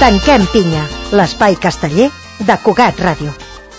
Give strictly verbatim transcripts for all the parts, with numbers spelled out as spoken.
Tanquem pinya, l'espai casteller de Cugat Ràdio.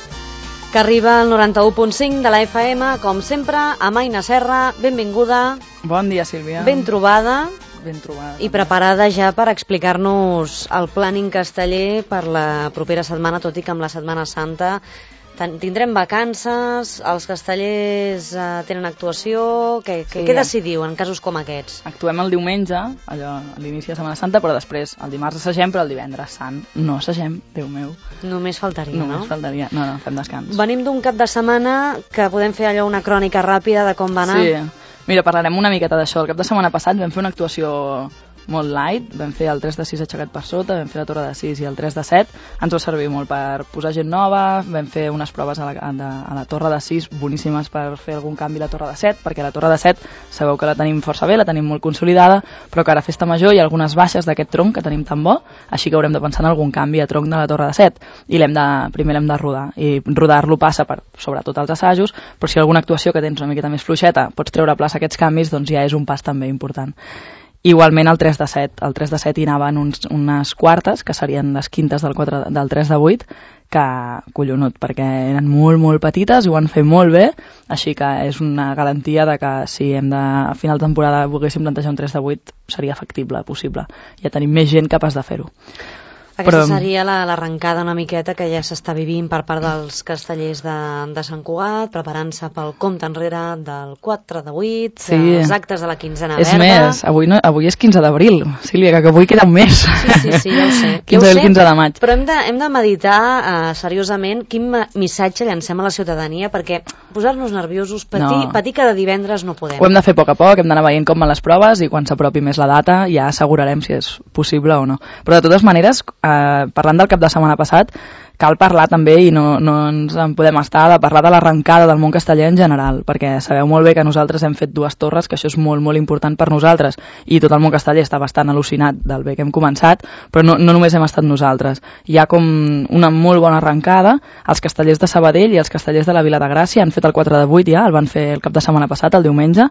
Que arriba al noranta-u punt cinc de la F M, com sempre, amb Aina Serra, benvinguda. Bon dia, Sílvia. Ben trobada. Ben trobada. I preparada ja per explicar-nos el planning casteller per la propera setmana, tot i que amb la Setmana Santa tindrem vacances, els castellers eh, tenen actuació. Què, sí. què decidiu en casos com aquests? Actuem el diumenge, allò, a l'inici de Setmana Santa, però després el dimarts assagem, però el divendres sant no assagem, Déu meu. Només faltaria, Només no? Només faltaria, no, no, fem descans. Venim d'un cap de setmana que podem fer allò una crònica ràpida de com va anar. Sí, mira, parlarem una miqueta d'això. El cap de setmana passat vam fer una actuació molt light, vam fer el tres de sis aixecat per sota, vam fer la torre de sis i el tres de set, ens va servir molt per posar gent nova, vam fer unes proves a la, a la, a la torre de sis boníssimes per fer algun canvi a la torre de set, perquè la torre de set sabeu que la tenim força bé, la tenim molt consolidada, però que ara a festa major hi ha algunes baixes d'aquest tronc que tenim tan bo, així que haurem de pensar en algun canvi a tronc de la torre de set, i l'hem de, primer l'hem de rodar, i rodar-lo passa per sobretot els assajos, però si alguna actuació que tens una miqueta més fluixeta pots treure a plaça aquests canvis, doncs ja és un pas també important. Igualment el tres de set, el tres de set hi anaven uns, unes quartes, que serien les quintes del, quatre, del tres de vuit, que collonut, perquè eren molt, molt petites i ho van fer molt bé, així que és una garantia de que si hem de, a final de temporada volguéssim plantejar un tres de vuit, seria factible, possible. Ja tenim més gent capaç de fer-ho. Aquesta Però... seria l'arrencada una miqueta que ja s'està vivint per part dels castellers de, de Sant Cugat, preparant-se pel compte enrere del quatre de vuit, sí. Els actes de la quinzena és verda. És més, avui, no, avui és quinze d'abril, Sílvia, que, que avui queda un mes. Sí, sí, sí, ja ho sé. quinze ja ho sé, quinze de maig. Però hem de, hem de meditar uh, seriosament quin missatge llancem a la ciutadania, perquè posar-nos nerviosos, patir, no. patir cada divendres no podem. Ho hem de fer a poc a poc, hem d'anar veient com van les proves i quan s'apropi més la data ja assegurarem si és possible o no. Però de totes maneres, eh, parlant del cap de setmana passat, cal parlar també, i no, no ens en podem estar, de parlar de l'arrencada del món casteller en general, perquè sabeu molt bé que nosaltres hem fet dues torres, que això és molt, molt important per nosaltres, i tot el món casteller està bastant al·lucinat del bé que hem començat, però no, no només hem estat nosaltres. Hi ha com una molt bona arrencada, els castellers de Sabadell i els castellers de la Vila de Gràcia han fet el quatre de vuit ja, el van fer el cap de setmana passat, el diumenge,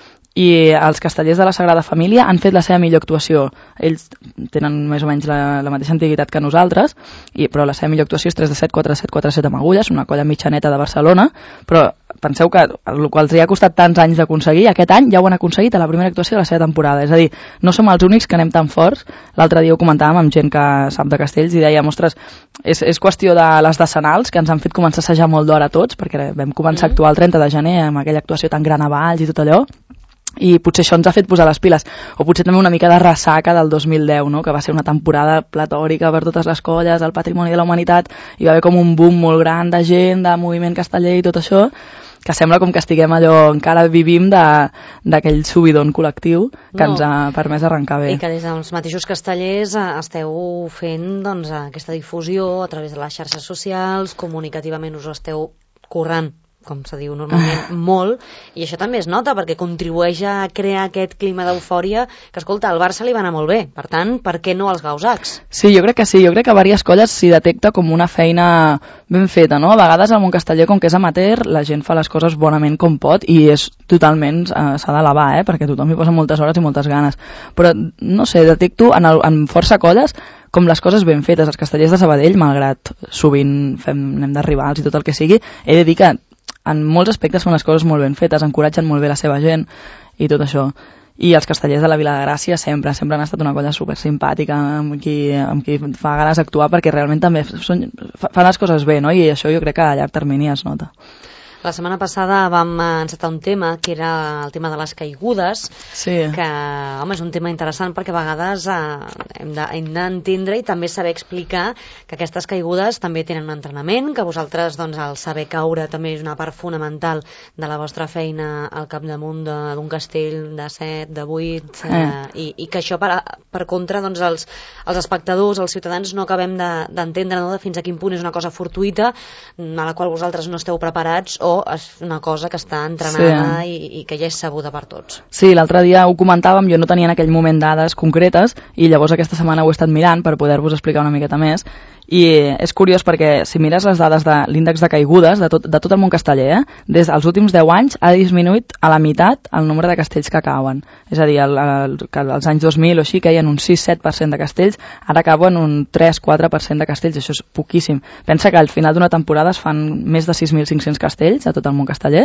i els castellers de la Sagrada Família han fet la seva millor actuació. Ells tenen més o menys la, la mateixa antiguitat que nosaltres, i, però la seva millor actuació és tres de set, quatre de set, quatre de set amb agulles, una colla mitjaneta de Barcelona, però penseu que el qual els hi ha costat tants anys d'aconseguir, aquest any ja ho han aconseguit a la primera actuació de la seva temporada. És a dir, no som els únics que anem tan forts. L'altre dia ho comentàvem amb gent que sap de castells i deia, ostres, és, és qüestió de les decenals que ens han fet començar a assajar molt d'hora a tots, perquè vam començar a actuar el trenta de gener amb aquella actuació tan gran a Valls i tot allò, i potser això ens ha fet posar les piles, o potser també una mica de ressaca del dos mil deu, no? Que va ser una temporada platòrica per totes les colles, el patrimoni de la humanitat, i va haver com un boom molt gran de gent, de moviment casteller i tot això, que sembla com que estiguem allò, encara vivim d'aquell subidon col·lectiu que no. ens ha permès arrencar bé. I que des dels mateixos castellers esteu fent doncs, aquesta difusió a través de les xarxes socials, comunicativament us esteu currant, com se diu normalment, molt, i això també es nota perquè contribueix a crear aquest clima d'eufòria que, escolta, al Barça li va anar molt bé, per tant, per què no als gausacs? Sí, jo crec que sí, jo crec que a diverses colles s'hi detecta com una feina ben feta, no? A vegades al món casteller, com que és amateur, la gent fa les coses bonament com pot i és totalment, eh, s'ha d'elevar, eh? Perquè tothom hi posa moltes hores i moltes ganes, però, no sé, detecto en, el, en força colles com les coses ben fetes. Els castellers de Sabadell, malgrat sovint fem, anem de rivals i tot el que sigui, he de dir que en molts aspectes són les coses molt ben fetes, encoratgen molt bé la seva gent i tot això. I els castellers de la Vila de Gràcia sempre, sempre han estat una colla super simpàtica amb qui, amb qui fa ganes d'actuar perquè realment també són, fan les coses bé, no? I això jo crec que a llarg termini es nota. La setmana passada vam encetar un tema que era el tema de les caigudes, sí. que home, és un tema interessant perquè a vegades eh, hem d'entendre i també saber explicar que aquestes caigudes també tenen un entrenament, que vosaltres doncs, el saber caure també és una part fonamental de la vostra feina al capdamunt d'un castell de set, de vuit, eh, eh. I, i que això per, per contra doncs, els, els espectadors, els ciutadans no acabem d'entendre de, no, de fins a quin punt és una cosa fortuïta a la qual vosaltres no esteu preparats o és una cosa que està entrenada sí. i, i que ja és sabuda per tots. Sí, l'altre dia ho comentàvem, jo no tenia en aquell moment dades concretes i llavors aquesta setmana ho he estat mirant per poder-vos explicar una miqueta més I és curiós perquè si mires les dades de l'índex de caigudes de tot, de tot el món casteller, eh, des dels últims deu anys ha disminuït a la meitat el nombre de castells que cauen. És a dir, el, el, que als anys dos mil o així caien un sis set per cent de castells, ara cauen un tres quatre per cent de castells, això és poquíssim. Pensa que al final d'una temporada es fan més de sis mil cinc-cents castells a tot el món casteller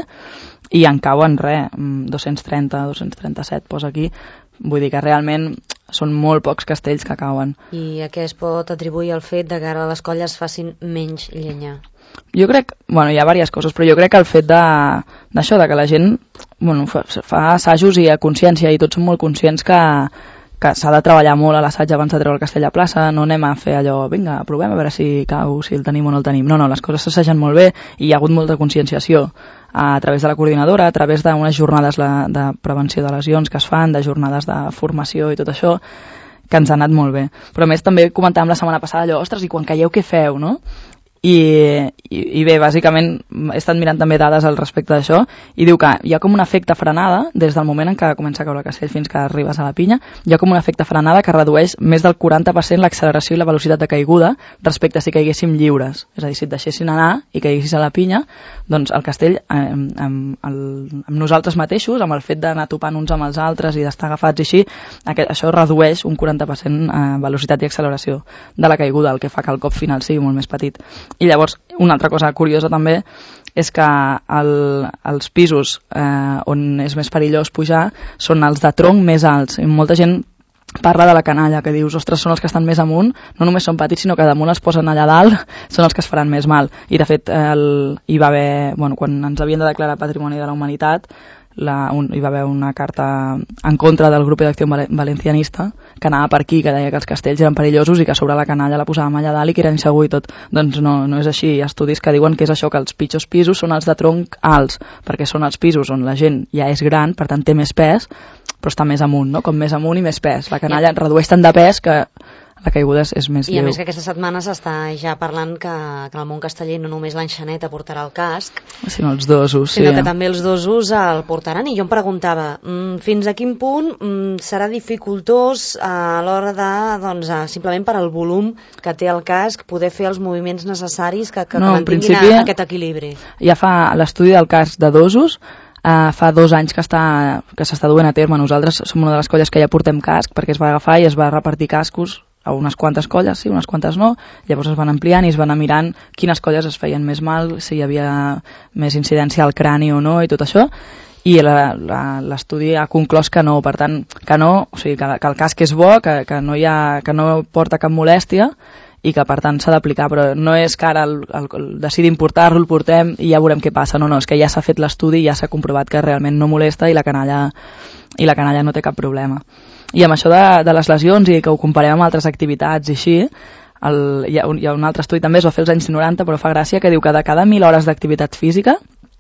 i en cauen, res, dos-cents trenta, dos-cents trenta-set, posa aquí. Vull dir que realment són molt pocs castells que cauen. I a què es pot atribuir el fet de que ara les colles facin menys llenya? Jo crec, bueno, hi ha diverses coses, però jo crec que el fet d'això, de, de que la gent bueno, fa, fa assajos i a consciència, i tots són molt conscients que, que s'ha de treballar molt a l'assaig abans de treure el castell a plaça, no anem a fer allò, vinga, provem a veure si cau, si el tenim o no el tenim. No, no, les coses s'assagen molt bé i hi ha hagut molta conscienciació a través de la coordinadora, a través d'unes jornades de prevenció de lesions que es fan, de jornades de formació i tot això, que ens ha anat molt bé. Però a més també comentàvem la setmana passada allò, ostres, i quan caieu què feu, no? I, i, i bé, bàsicament he estat mirant també dades al respecte d'això i diu que hi ha com un efecte frenada des del moment en què comença a caure el castell fins que arribes a la pinya, hi ha com un efecte frenada que redueix més del quaranta per cent l'acceleració i la velocitat de caiguda respecte a si caiguéssim lliures, és a dir, si et deixessin anar i caiguessis a la pinya, doncs el castell amb, amb, el, amb nosaltres mateixos, amb el fet d'anar topant uns amb els altres i d'estar agafats i així, aquest, això redueix un quaranta per cent eh, velocitat i acceleració de la caiguda, el que fa que el cop final sigui molt més petit. I llavors, una altra cosa curiosa també és que el, els pisos eh, on és més perillós pujar són els de tronc més alts. I molta gent parla de la canalla, que dius, ostres, són els que estan més amunt, no només són petits, sinó que damunt els posen allà dalt, són els que es faran més mal. I de fet, el, hi va haver, bueno, quan ens havien de declarar Patrimoni de la Humanitat, La, un, hi va haver una carta en contra del grup d'acció valencianista que anava per aquí, que deia que els castells eren perillosos i que sobre la canalla la posàvem allà dalt i que era insegur i tot. Doncs no, no és així. Hi ha estudis que diuen que és això, que els pitjors pisos són els de tronc alts, perquè són els pisos on la gent ja és gran, per tant té més pes, però està més amunt, no? Com més amunt i més pes. La canalla ja redueix tant de pes que la caiguda és, és més I a lleu. més que aquesta setmana s'està ja parlant que, que el món casteller no només l'enxaneta portarà el casc, sinó els dosos, sinó sí. que també els dosos el portaran. I jo em preguntava, mm, fins a quin punt mm, serà dificultós a l'hora de, doncs, a, simplement per al volum que té el casc, poder fer els moviments necessaris que, que, no, que mantinguin principi, a, aquest equilibri. Ja fa l'estudi del casc de dosos, Uh, fa dos anys que està que s'està duent a terme. Nosaltres som una de les colles que ja portem casc perquè es va agafar i es va repartir cascos a unes quantes colles, sí, unes quantes no, llavors es van ampliant i es van anar mirant quines colles es feien més mal, si hi havia més incidència al crani o no i tot això, i l'estudi ha conclòs que no, per tant, que no, o sigui, que, que el casc és bo, que, que, no hi ha, que no porta cap molèstia i que per tant s'ha d'aplicar, però no és que ara el, el, el decidim portar-lo, el portem i ja veurem què passa, no, no, és que ja s'ha fet l'estudi i ja s'ha comprovat que realment no molesta i la canalla, i la canalla no té cap problema. I amb això de, de les lesions i que ho comparem amb altres activitats i així, el, hi, ha un, hi ha un altre estudi també, es va fer als anys noranta, però fa gràcia, que diu que de cada mil hores d'activitat física,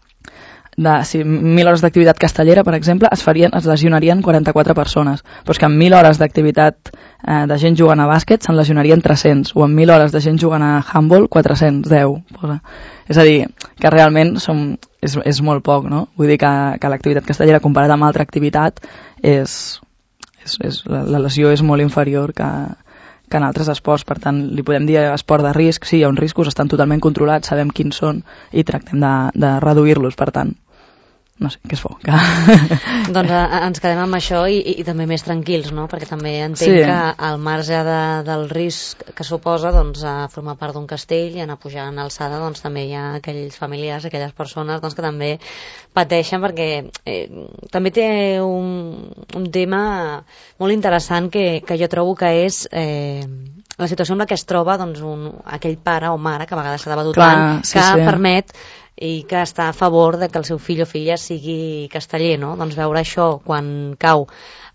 de si mil hores d'activitat castellera, per exemple, es, farien, es lesionarien quaranta-quatre persones, però és que en mil hores d'activitat eh, de gent jugant a bàsquet se'n lesionarien tres-cents, o en mil hores de gent jugant a handball, quatre-cents deu. Posa. És a dir, que realment som, és, és molt poc, no? Vull dir que, que l'activitat castellera comparada amb altra activitat és, és, és, la, la lesió és molt inferior que, que en altres esports, per tant li podem dir esport de risc, sí, hi ha uns riscos, estan totalment controlats, sabem quins són i tractem de, de reduir-los, per tant no sé, què es bo. Que... Doncs a, ens quedem amb això i, i, i també més tranquils, no? Perquè també entenc sí. que al marge de, del risc que suposa doncs, a formar part d'un castell i anar pujant en alçada, doncs també hi ha aquells familiars, aquelles persones doncs, que també pateixen perquè eh, també té un, un tema molt interessant que, que jo trobo que és eh, la situació en la que es troba doncs, un, aquell pare o mare que a vegades s'ha debatut tant, sí, que sí. permet i que està a favor de que el seu fill o filla sigui casteller, no? Doncs veure això quan cau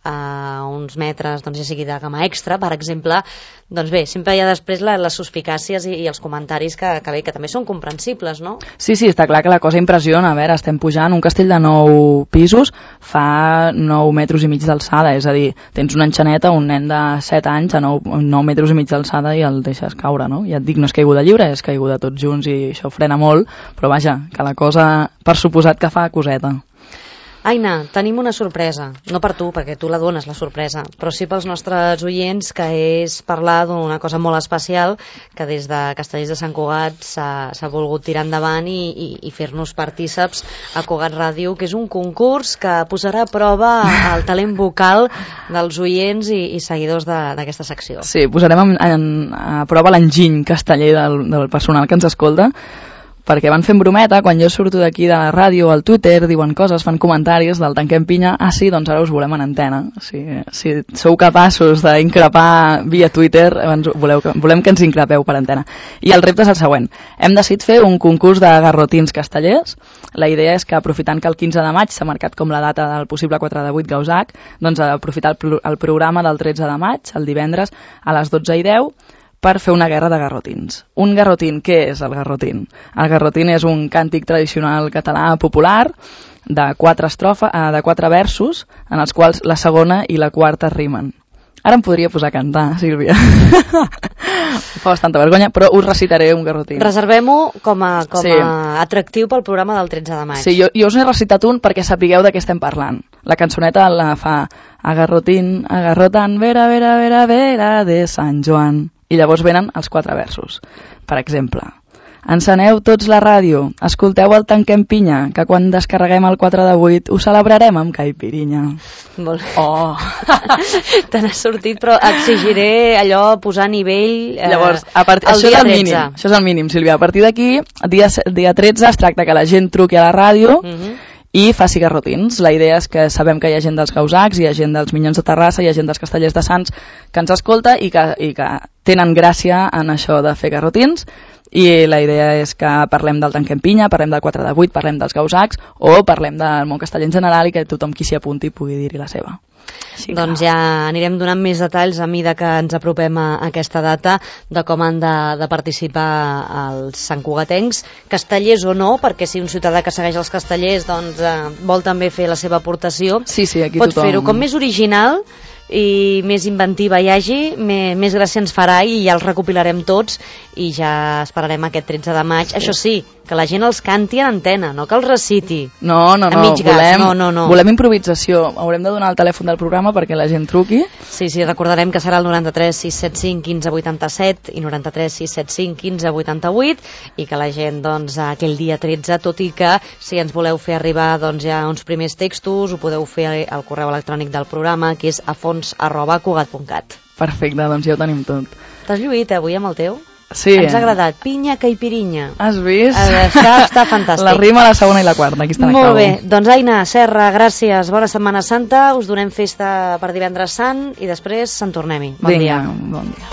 a uns metres, doncs ja sigui de gamma extra, per exemple, doncs bé, sempre hi ha després la, les suspicàcies i, i els comentaris que, que bé, que també són comprensibles, no? Sí, sí, està clar que la cosa impressiona. A veure, estem pujant un castell de nou pisos, fa nou metres i mig d'alçada, és a dir, tens una enxaneta, un nen de set anys a nou, nou metres i mig d'alçada i el deixes caure, no? Ja et dic, no és caiguda lliure, és caiguda tots junts i això frena molt, però vaja, que la cosa, per suposat que fa coseta. Aina, tenim una sorpresa. No per tu, perquè tu la dones, la sorpresa, però sí pels nostres oients, que és parlar d'una cosa molt especial que des de Castellers de Sant Cugat s'ha volgut tirar endavant i, i, i fer-nos partíceps a Cugat Ràdio, que és un concurs que posarà a prova el talent vocal dels oients i, i seguidors d'aquesta secció. Sí, posarem en, en, a prova l'enginy casteller del, del personal que ens escolta, perquè van fent brometa, quan jo surto d'aquí de la ràdio, al Twitter, diuen coses, fan comentaris del tanquem pinya, ah sí, doncs ara us volem en antena. Si, si sou capaços d'increpar via Twitter, ens voleu, volem que ens increpeu per antena. I el repte és el següent. Hem decidit fer un concurs de garrotins castellers. La idea és que, aprofitant que el quinze de maig s'ha marcat com la data del possible quatre de vuit Gausac, doncs aprofitar el, el programa del tretze de maig, el divendres, a les dotze i deu, per fer una guerra de garrotins. Un garrotín, què és el garrotín? El garrotín és un càntic tradicional català popular de quatre estrofes, de quatre versos, en els quals la segona i la quarta rimen. Ara em podria posar a cantar, Sílvia. Fa bastanta vergonya, però us recitaré un garrotín. Reservem-ho com, a, com sí. a atractiu pel programa del tretze de maig. Sí, jo, jo us n'he recitat un perquè sapigueu de què estem parlant. La cançoneta la fa Agarrotín, agarrotan, vera, vera, vera, vera, de Sant Joan. I llavors venen els quatre versos. Per exemple, enceneu tots la ràdio, escolteu el tanquem pinya, que quan descarreguem el quatre de vuit ho celebrarem amb caipirinha. Molt bé. Oh! Te n'has sortit, però exigiré allò, posar a nivell eh, llavors, a part... el això dia és el tretze. mínim, això és el mínim, Sílvia. A partir d'aquí, dia, dia tretze, es tracta que la gent truqui a la ràdio uh-huh. i faci garrotins. La idea és que sabem que hi ha gent dels Gausacs, hi ha gent dels Minyons de Terrassa, hi ha gent dels Castellers de Sants que ens escolta i que, i que tenen gràcia en això de fer garrotins, i la idea és que parlem del tanquem pinya, parlem del quatre de vuit, parlem dels Gausacs o parlem del món casteller en general i que tothom qui s'hi apunti pugui dir-hi la seva. Sí, doncs ja anirem donant més detalls a mida que ens apropem a aquesta data de com han de, de participar els santcugatencs, castellers o no, perquè si un ciutadà que segueix els castellers doncs, eh, vol també fer la seva aportació, sí, sí, aquí pot tothom... fer-ho com més original i més inventiva hi hagi, més, més gràcia ens farà i ja els recopilarem tots i ja esperarem aquest tretze de maig. Sí. Això sí, que la gent els canti en antena, no que els reciti. No, no, no, volem, no, no, no. volem improvisació. Haurem de donar el telèfon del programa perquè la gent truqui. Sí, sí, recordarem que serà el noranta-tres sis set cinc quinze vuitanta-set i noranta-tres sis set cinc quinze vuitanta-vuit i que la gent, doncs, aquell dia tretze, tot i que si ens voleu fer arribar doncs, ja uns primers textos, ho podeu fer al correu electrònic del programa, que és afons arroba cugat punt cat. Perfecte, doncs ja ho tenim tot. T'has lluït avui amb el teu? Sí. Ens ha agradat. Pinya, caipirinha. Has vist? Eh, està, està fantàstic. La rima, la segona i la quarta. Aquí està. Molt bé. Doncs Aina, Serra, gràcies. Bona Setmana Santa. Us donem festa per divendres sant i després se'n tornem-hi. Bon Vinga, dia. Bon dia.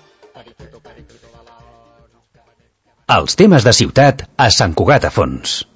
Els temes de ciutat a Sant Cugat a Fons.